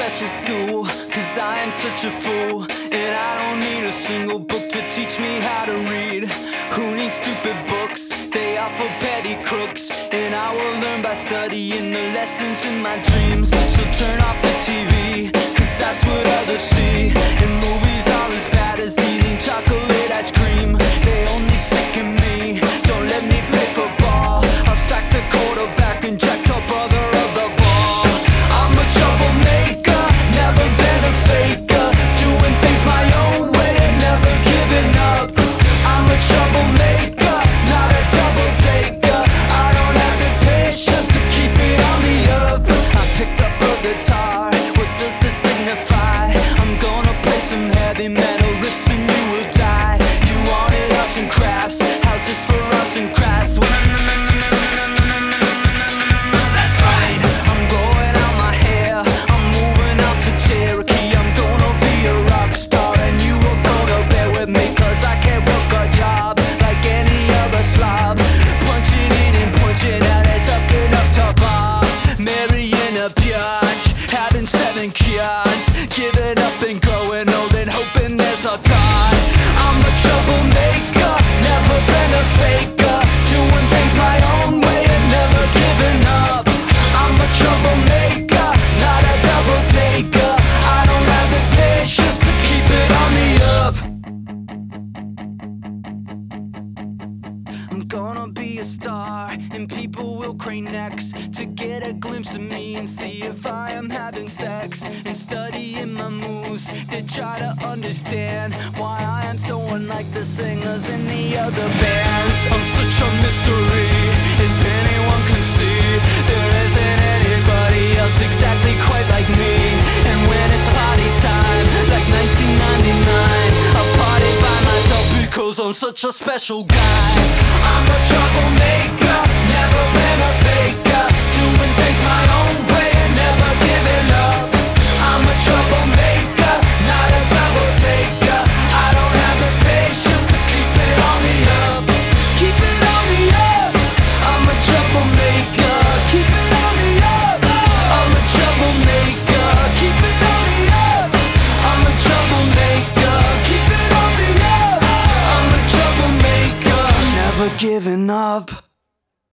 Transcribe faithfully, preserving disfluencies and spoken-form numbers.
special school, cause I am such a fool. And I don't need a single book to teach me how to read. Who needs stupid books? They are for petty crooks. And I will learn by studying the lessons in my dreams. So turn off the T V, cause that's what others see. And movies are as bad as eating chocolate ice cream. They only sicken me, don't let me play football. I'll sack the quarterback and jack the brother of the ball. I'm a troublemaker, never been a faker. Doing things my own way and never giving up. I'm a troublemaker, not a double taker. I don't have the patience to keep it on the up. I picked up a guitar, what does this signify? I'm gonna play some heavy metal riffs and you will die. You wanted arts and crafts, how's this for arts and crafts? That's right, I'm growing out my hair, I'm moving out to Cherokee. I'm gonna be a rock star and you are gonna bear with me, cause I can't work a job like any other slob. Punching in and punching out, it's up and up to Bob. Marrying a biatch, having seven kids, giving up and growing old and hoping there's a God. I'm a troublemaker, never been a faker. Doing things my own way and never giving up. I'm a troublemaker, not a double taker. I don't have the patience to keep it on the up. I'm gonna be a star and people will crane necks to get a glimpse of me and see if I am having sex, and studying my moves to try to understand why I am so unlike the singers in the other bands. I'm such a mystery, as anyone can see. There isn't anybody else exactly quite like me. And when it's party time, like nineteen ninety-nine, I party by myself because I'm such a special guy. I'm a troublemaker.